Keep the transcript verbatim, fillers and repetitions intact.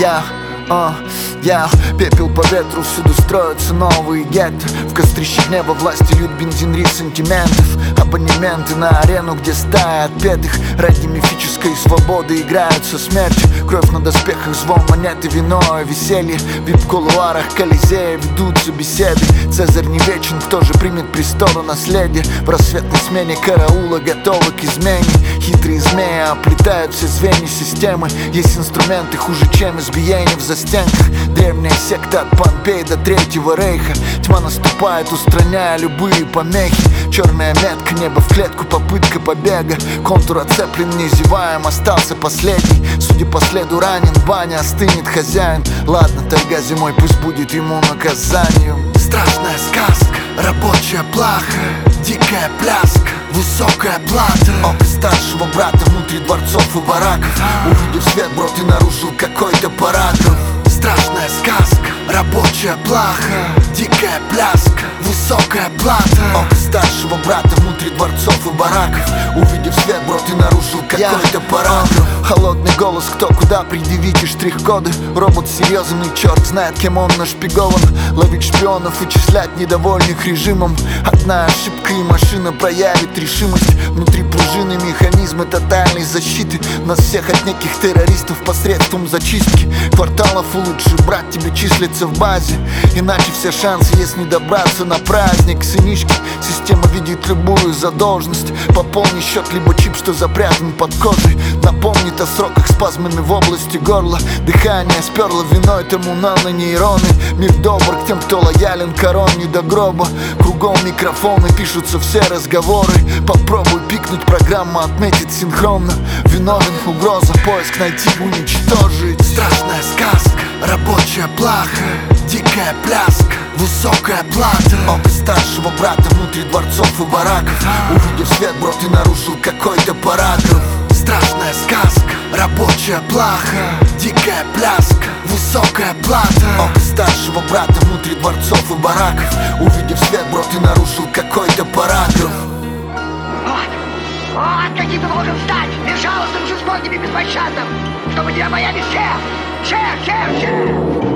Я, а, я Пепел по ветру, всюду строятся новые гетто. В кострище гнева власти льют бензин, рис сантиментов. Абонементы на арену, где стая отпетых ради мифической свободы играют со смертью. Кровь на доспехах, звон монеты, вино и веселье. В вип-кулуарах Колизея ведутся беседы. Цезарь не вечен, кто же примет престол наследие? В рассветной смене караула готовы к измене. Хитрые змеи оплетают все звенья системы. Есть инструменты хуже, чем избиение в застенках. Древняя секта от Помпеи до Третьего Рейха. Тьма наступает, устраняя любые помехи. Черная метка, небо в клетку, попытка побега. Контур оцеплен, не зеваем, остался последний. Судя по следу ранен, баня остынет хозяин. Ладно, тайга зимой, пусть будет ему наказанием. Страшная сказка, рабочая плаха, дикая пляска, высокая плата. Око старшего брата внутри дворцов и бараков. Увидев свет, бро, ты нарушил какой-то параграф. Страшная сказка, рабочая плаха, дикая пляска, высокая плата. Око старшего брата внутри дворцов и бараков. Увидев свет, бро, ты нарушил какой-то параграф. Холодный голос, кто куда, предъявите штрих-коды. Робот серьезный, черт знает, кем он нашпигован. Ловить шпионов, вычислять недовольных режимом. Одна ошибка и машина проявит решимость. Внутри пружины механизмы тотальной защиты. Нас всех от неких террористов посредством зачистки кварталов лучше брать тебе числится в базе. Иначе все шансы есть не добраться на праздник. Сынишки, система видит любую задолженность. Пополни счет, либо чип, что запрятан под кожей. Напомнит о сроках спазмами в области горла. Дыхание сперло виной, тому нано-нейроны. Мир добр к тем, кто лоялен короне до гроба. Кругом микрофоны, пишутся все разговоры. Попробуй пикнуть, программа отметит синхронно. Виновен, угроза, поиск найти, уничтожить. Страшная сказка, рабочая плаха, дикая пляска, высокая плата. Око старшего брата внутри дворцов и бараков. Увидев свет, бро, ты нарушил какой-то параграф. Страшная сказка, рабочая плаха, дикая пляска, высокая плата. Око старшего брата внутри дворцов и бараков. Увидев свет, бро, ты нарушил какой-то параграф. Вот, вот каким ты должен стать, безжалостным, жестоким и беспощадным, чтобы тебя боялись все, все, все, все.